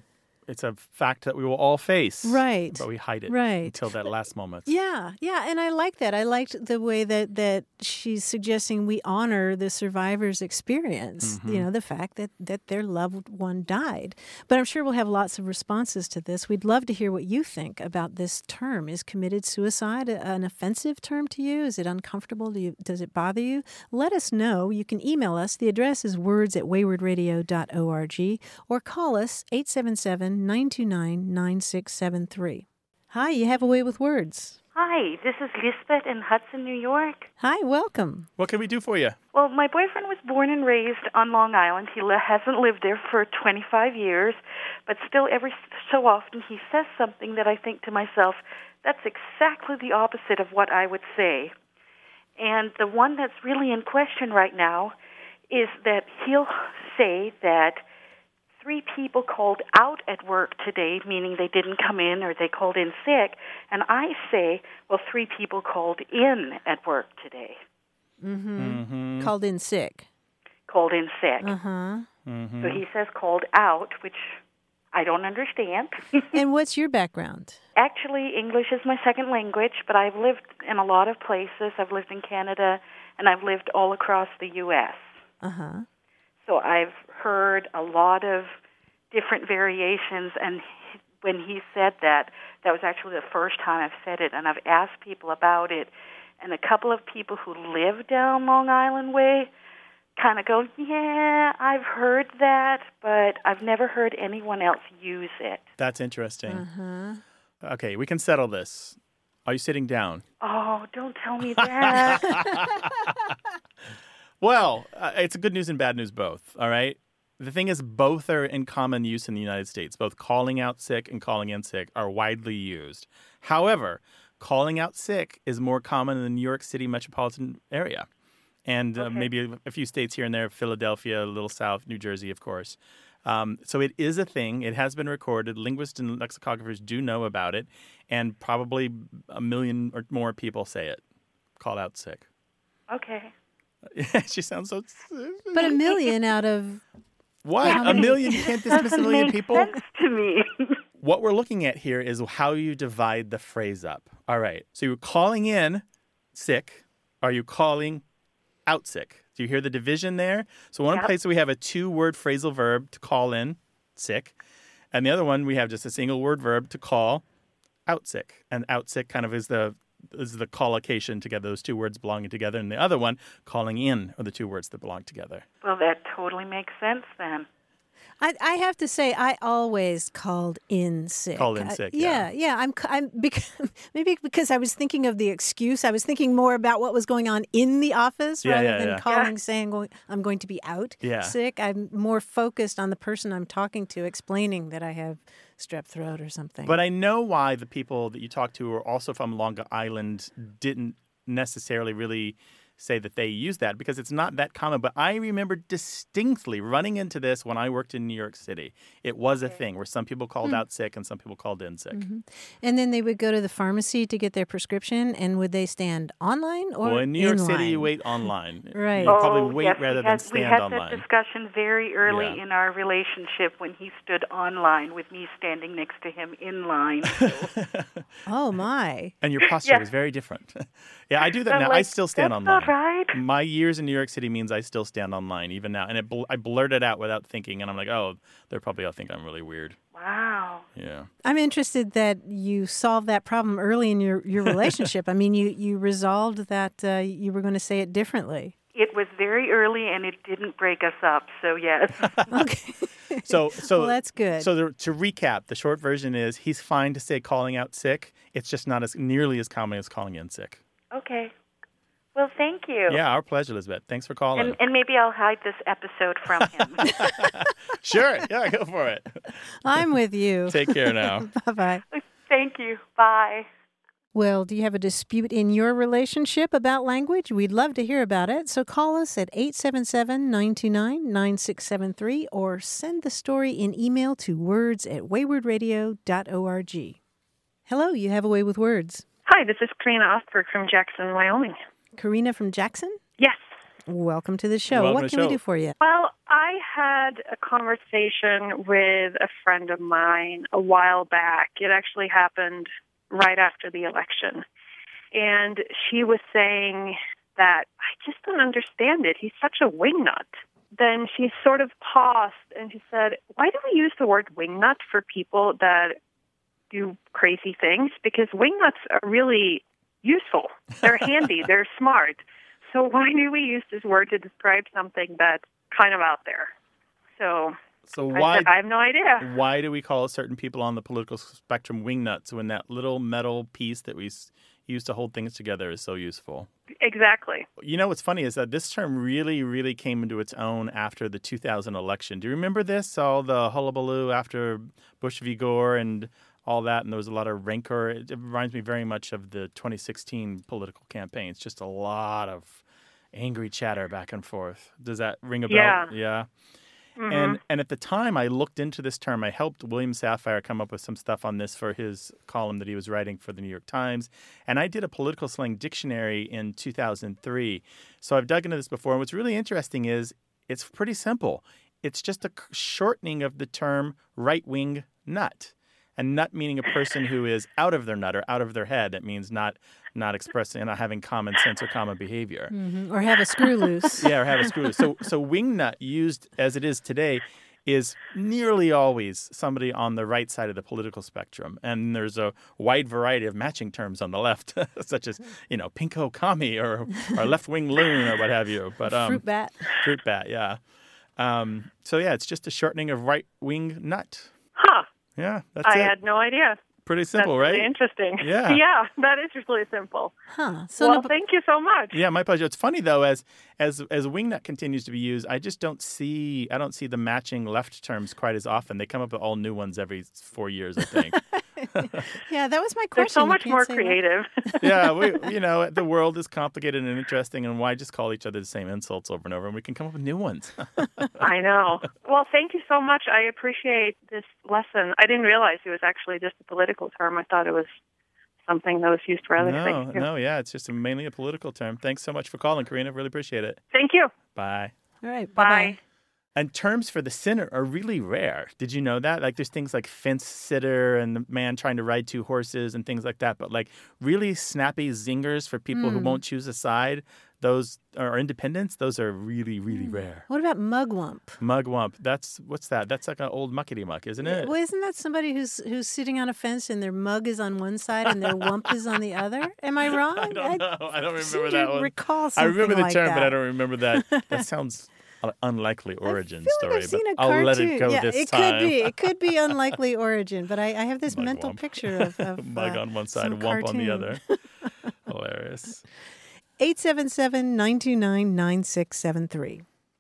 it's a fact that we will all face. Right. But we hide it right. until that last moment. Yeah, yeah, and I like that. I liked the way that, that she's suggesting we honor the survivor's experience, Mm-hmm. you know, the fact that, that their loved one died. But I'm sure we'll have lots of responses to this. We'd love to hear what you think about this term. Is committed suicide an offensive term to you? Is it uncomfortable? Do you, does it bother you? Let us know. You can email us. The address is words at wayward radio dot org or call us eight seven seven, nine two nine, nine six seven three. Hi, you have a way with words. Hi, this is Lisbeth in Hudson, New York. Hi, welcome. What can we do for you? Well, my boyfriend was born and raised on Long Island. He li- hasn't lived there for twenty-five years, but still every so often he says something that I think to myself, that's exactly the opposite of what I would say. And the one that's really in question right now is that he'll say that three people called out at work today, meaning they didn't come in or they called in sick, and I say, well, three people called in at work today. Mm-hmm. Mm-hmm. Called in sick. Called in sick. Uh-huh. Mm-hmm. So he says called out, which I don't understand. And what's your background? Actually, English is my second language, but I've lived in a lot of places. I've lived in Canada, and I've lived all across the U S Uh-huh. So I've heard a lot of different variations, and when he said that, that was actually the first time I've said it, and I've asked people about it, and a couple of people who live down Long Island way kind of go, yeah, I've heard that, but I've never heard anyone else use it. That's interesting. Uh-huh. Okay, we can settle this. Are you sitting down? Oh, don't tell me that. Well, uh, it's good news and bad news both, all right? The thing is, both are in common use in the United States. Both calling out sick and calling in sick are widely used. However, calling out sick is more common in the New York City metropolitan area. And uh, Okay. maybe a, a few states here and there, Philadelphia, a little south, New Jersey, of course. Um, so it is a thing. It has been recorded. Linguists and lexicographers do know about it. And probably a million or more people say it. Call out sick. Okay. She sounds so... But a million out of... What? How A many? million? You can't dismiss a Doesn't million make people? sense to me. What we're looking at here is how you divide the phrase up. All right. So you're calling in sick. Are you calling out sick? Do you hear the division there? So one Yep. place we have a two-word phrasal verb to call in sick. And the other one, we have just a single-word verb to call out sick. And out sick kind of is the is the collocation together, those two words belonging together. And the other one, calling in, are the two words that belong together. Well, that totally makes sense then. I, I have to say, I always called in sick. Called in I- sick, yeah, yeah. yeah. I'm, I'm because, maybe because I was thinking of the excuse. I was thinking more about what was going on in the office Yeah, rather yeah, than yeah. calling, Yeah. saying going, I'm going to be out Yeah. sick. I'm more focused on the person I'm talking to, explaining that I have strep throat or something. But I know why the people that you talk to who are also from Long Island didn't necessarily really say that they use that because it's not that common. But I remember distinctly running into this when I worked in New York City. It was a thing where some people called out sick and some people called in sick. Mhm. And then they would go to the pharmacy to get their prescription, and would they stand online or Well, in New York in City, line? you wait online. Right. You probably oh, wait yes, rather we than had, stand we had online. that discussion very early Yeah. in our relationship when he stood online with me standing next to him in line. Oh my! And your posture Yeah. was very different. Yeah, I do that I'm now. I like, still stand "That's online. not right." My years in New York City means I still stand online even now. And it bl- I blurt it out without thinking. And I'm like, oh, they're probably all think I'm really weird. Wow. Yeah. I'm interested that you solved that problem early in your, your relationship. I mean, you, you resolved that uh, you were going to say it differently. It was very early, and it didn't break us up, so yes. Okay. So, so Well, that's good. So the, to recap, the short version is he's fine to say calling out sick. It's just not as nearly as common as calling in sick. Okay. Well, thank you. Yeah, our pleasure, Elizabeth. Thanks for calling. And, and maybe I'll hide this episode from him. Sure. Yeah, go for it. I'm with you. Take care now. Bye-bye. Thank you. Bye. Well, do you have a dispute in your relationship about language? We'd love to hear about it. So call us at eight seven seven, nine two nine, nine six seven three or send the story in email to words at wayward radio dot org. Hello, you have a way with words. Hi, this is Karina Osberg from Jackson, Wyoming. Karina from Jackson? Yes. Welcome to the show. Welcome what to can the we show. do for you? Well, I I had a conversation with a friend of mine a while back. It actually happened right after the election. And she was saying that, I just don't understand it. He's such a wingnut. Then she sort of paused and she said, why do we use the word wingnut for people that do crazy things? Because wingnuts are really useful. They're handy. They're smart. So why do we use this word to describe something that's kind of out there? So, so I why, said, I have no idea. Why do we call certain people on the political spectrum wingnuts when that little metal piece that we use to hold things together is so useful? Exactly. You know what's funny is that this term really, really came into its own after the two thousand election. Do you remember this? All the hullabaloo after Bush v. Gore and all that, and there was a lot of rancor. It reminds me very much of the twenty sixteen political campaigns. Just a lot of angry chatter back and forth. Does that ring a bell? Yeah. Yeah. Mm-hmm. And and at the time, I looked into this term. I helped William Safire come up with some stuff on this for his column that he was writing for the New York Times. And I did a political slang dictionary in two thousand three. So I've dug into this before. And what's really interesting is it's pretty simple. It's just a shortening of the term right-wing nut. And nut meaning a person who is out of their nut or out of their head. That means not not expressing, not having common sense or common behavior. Mm-hmm. Or have a screw loose. Yeah, or have a screw loose. So, so wing nut, used as it is today, is nearly always somebody on the right side of the political spectrum. And there's a wide variety of matching terms on the left, such as, you know, pinko commie or, or left-wing loon or what have you. But um, Fruit bat. Fruit bat, yeah. Um, so, yeah, it's just a shortening of right-wing nut. Huh. Yeah, that's I it. had no idea. Pretty simple, That's right? Really interesting. Yeah. Yeah, that is really simple. Huh. So well, no, thank you so much. Yeah, my pleasure. It's funny though, as as as wingnut continues to be used, I just don't see I don't see the matching left terms quite as often. They come up with all new ones every four years, I think. yeah, that was my question. They're so You much can't more say creative. yeah, we, you know, the world is complicated and interesting, and why just call each other the same insults over and over, and we can come up with new ones. I know. Well, thank you so much. I appreciate this lesson. I didn't realize it was actually just a political term. I thought it was something that was used for other no, things too. No, yeah, it's just a, mainly a political term. Thanks so much for calling, Karina. Really appreciate it. Thank you. Bye. All right, Bye. bye-bye. And terms for the sinner are really rare. Did you know that? Like, there's things like fence sitter and the man trying to ride two horses and things like that. But like really snappy zingers for people mm. who won't choose a side, those are independents. Those are really, really mm. rare. What about mugwump? Mugwump. That's what's that? That's like an old muckety muck, isn't it? Well, isn't that somebody who's who's sitting on a fence and their mug is on one side and their wump is on the other? Am I wrong? I don't know. I, I don't remember to that one. Recall I something remember the like term, that. but I don't remember that. That sounds. Unlikely origin I feel story, like I've seen but a I'll cartoon. let it go yeah, this it time. could be. It could be unlikely origin, but I, I have this Mug mental wump. picture of, of mug uh, on one side, some and wump cartoon. on the other. Hilarious. eight seven seven, nine two nine, nine six seven three.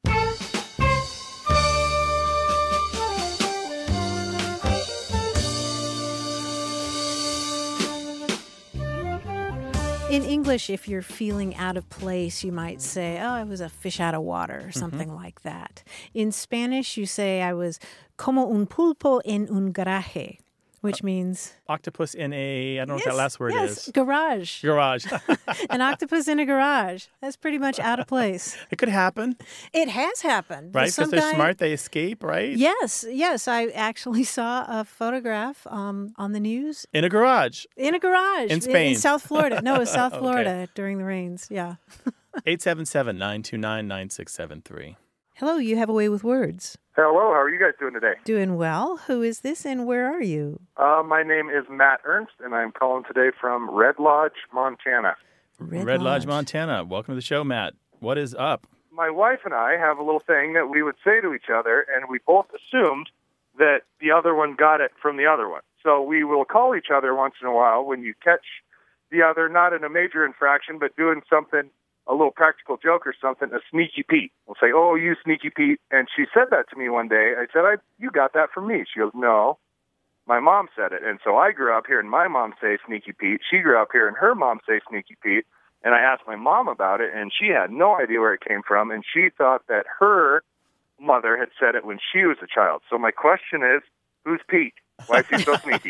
In English, if you're feeling out of place, you might say, oh, I was a fish out of water, or something mm-hmm. like that. In Spanish, you say, I was como un pulpo en un garaje, which means... Octopus in a, I don't know yes, what that last word yes, is. garage. Garage. An octopus in a garage. That's pretty much out of place. It could happen. It has happened. Right, because they're guy... smart, they escape, right? Yes, yes. I actually saw a photograph um, on the news. In a garage. In a garage. In Spain. In, in South Florida. No, it was South okay. Florida during the rains, yeah. eight seven seven, nine two nine, nine six seven three. Hello, you have a way with words. Hello, how are you guys doing today? Doing well. Who is this and where are you? Uh, my name is Matt Ernst, and I'm calling today from Red Lodge, Montana. Red, Red Lodge. Lodge, Montana. Welcome to the show, Matt. What is up? My wife and I have a little thing that we would say to each other, and we both assumed that the other one got it from the other one. So we will call each other once in a while when you catch the other, not in a major infraction, but doing something, a little practical joke or something, a sneaky Pete. We'll say, oh, you sneaky Pete. And she said that to me one day. I said, I, you got that from me. She goes, no, my mom said it. And so I grew up hearing my mom say sneaky Pete. She grew up hearing her mom say sneaky Pete. And I asked my mom about it, and she had no idea where it came from. And she thought that her mother had said it when she was a child. So my question is, who's Pete? Why is he so sneaky?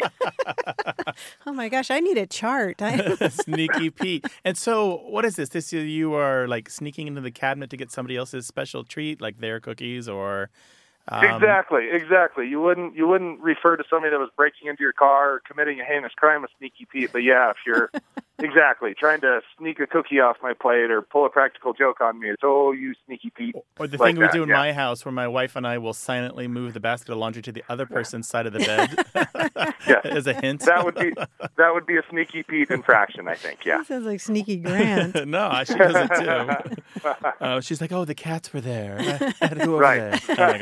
Oh my gosh, I need a chart. I- Sneaky Pete. And so, what is this? This you are like sneaking into the cabinet to get somebody else's special treat, like their cookies, or um... exactly, exactly. You wouldn't you wouldn't refer to somebody that was breaking into your car or committing a heinous crime as Sneaky Pete. But yeah, if you're exactly trying to sneak a cookie off my plate or pull a practical joke on me, it's oh, you Sneaky Pete. Or the like thing we that, do in yeah. my house, where my wife and I will silently move the basket of laundry to the other person's side of the bed, yeah. as a hint. That would be that would be a Sneaky Pete infraction, I think. Yeah. That sounds like Sneaky Grant. No, she does it too. Uh, she's like, "Oh, the cats were there. I had to go over Right. there." I'm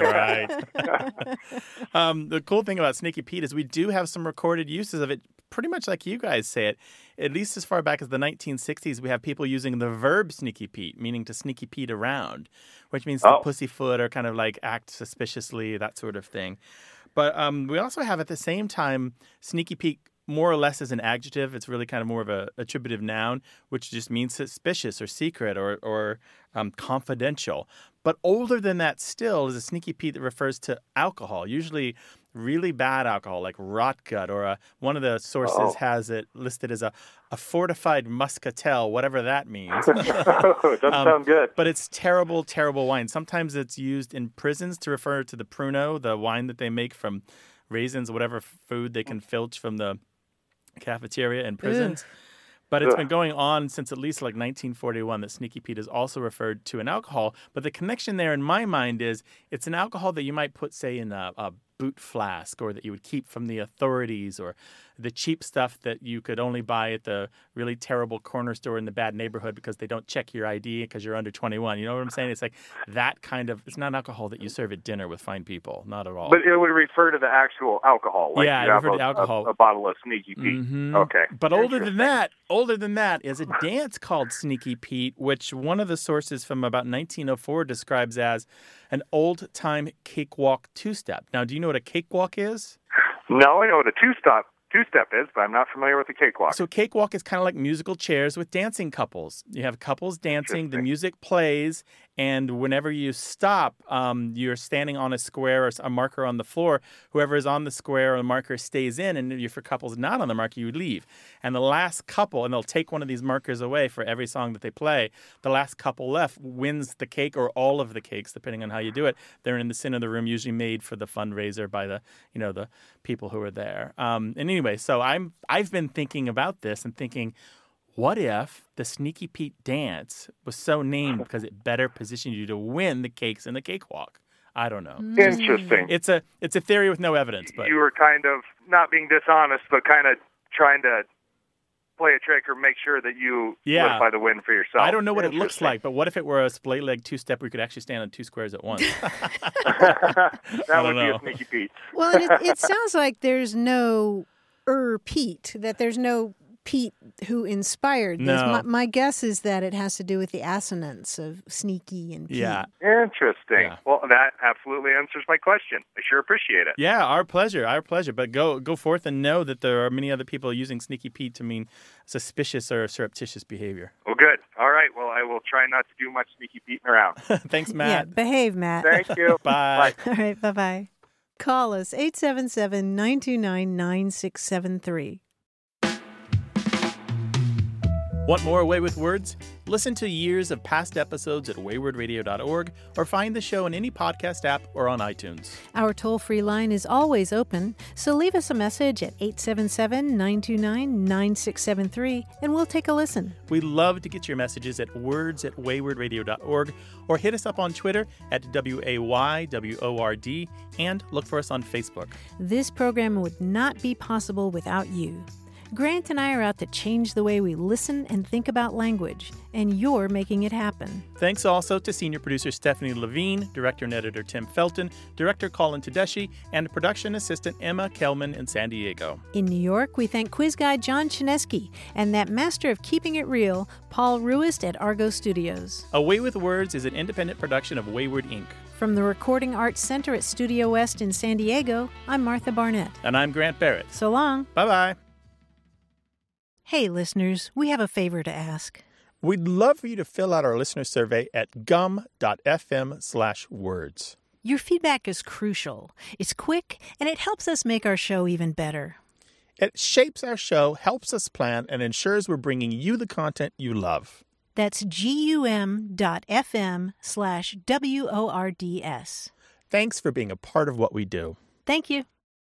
like, right. um, the cool thing about Sneaky Pete is we do have some recorded uses of it, pretty much like you guys say it. At least as far back as the nineteen sixties, we have people using the verb Sneaky Pete, meaning to sneaky Pete around, which means to Oh. pussyfoot or kind of like act suspiciously, that sort of thing. But um, we also have at the same time Sneaky Pete more or less as an adjective. It's really kind of more of a attributive noun, which just means suspicious or secret or, or um, confidential. But older than that still is a Sneaky Pete that refers to alcohol, usually really bad alcohol like rot gut, or a, one of the sources Oh. has it listed as a, a fortified muscatel, whatever that means. It doesn't Um, sound good. But it's terrible, terrible wine. Sometimes it's used in prisons to refer to the Pruno, the wine that they make from raisins, whatever food they can filch from the cafeteria in prisons. But it's Ugh. been going on since at least like nineteen forty-one that Sneaky Pete is also referred to an alcohol. But the connection there in my mind is it's an alcohol that you might put, say, in a, a boot flask, or that you would keep from the authorities, or the cheap stuff that you could only buy at the really terrible corner store in the bad neighborhood because they don't check your I D because you're under twenty-one. You know what I'm saying? It's like that kind of, it's not alcohol that you serve at dinner with fine people. Not at all. But it would refer to the actual alcohol. Like Yeah, you it have referred a, to alcohol. A, a bottle of Sneaky Pete. Mhm. Okay. But older than that, older than that is a dance called Sneaky Pete, which one of the sources from about nineteen oh four describes as an old-time cakewalk two-step. Now, do you know what a cakewalk is? No, I know what a two-step two-step is, but I'm not familiar with the cakewalk. So cakewalk is kind of like musical chairs with dancing couples. You have couples dancing, the music plays, and whenever you stop, um, you're standing on a square or a marker on the floor. Whoever is on the square or the marker stays in, and if your couple's not on the marker, you leave. And the last couple, and they'll take one of these markers away for every song that they play, the last couple left wins the cake or all of the cakes, depending on how you do it. They're in the center of the room, usually made for the fundraiser by the, you know, the people who are there. Um, and anyway, so I'm I've been thinking about this and thinking, what if the Sneaky Pete dance was so named because it better positioned you to win the cakes in the cakewalk? I don't know. Interesting. It's a it's a theory with no evidence, but You were kind of not being dishonest, but kind of trying to play a trick or make sure that you Yeah. solidify the win for yourself. I don't know what it looks Interesting. like. But what if it were a split leg two step where you could actually stand on two squares at once? That I would don't be know. a Sneaky Pete. Well, it, it sounds like there's no er Pete, that there's no Pete who inspired this. No. My, my guess is that it has to do with the assonance of sneaky and Pete. Yeah. Interesting. Yeah. Well, that absolutely answers my question. I sure appreciate it. Yeah, our pleasure, our pleasure. But go go forth and know that there are many other people using Sneaky Pete to mean suspicious or surreptitious behavior. Well, good. All right. Well, I will try not to do much Sneaky Peteing around. Thanks, Yeah, Matt. behave, Matt. Thank you. Bye. All right, bye-bye. Call us, eight seven seven, nine two nine, nine six seven three. Want more Away with Words? Listen to years of past episodes at wayward radio dot org or find the show in any podcast app or on iTunes. Our toll-free line is always open, so leave us a message at eight seven seven, nine two nine, nine six seven three, and we'll take a listen. We love to get your messages at words at wayward radio dot org or hit us up on Twitter at W A Y W O R D and look for us on Facebook. This program would not be possible without you. Grant and I are out to change the way we listen and think about language, and you're making it happen. Thanks also to senior producer Stephanie Levine, director and editor Tim Felton, director Colin Tedeschi, and production assistant Emma Kelman in San Diego. In New York, we thank quiz guy John Chinesky and that master of keeping it real, Paul Ruist at Argo Studios. Away with Words is an independent production of Wayward Incorporated. From the Recording Arts Center at Studio West in San Diego, I'm Martha Barnett. And I'm Grant Barrett. So long. Bye-bye. Hey, listeners, we have a favor to ask. We'd love for you to fill out our listener survey at gum dot f m slash words. Your feedback is crucial. It's quick, and it helps us make our show even better. It shapes our show, helps us plan, and ensures we're bringing you the content you love. That's gum dot fm slash W O R D S. Thanks for being a part of what we do. Thank you.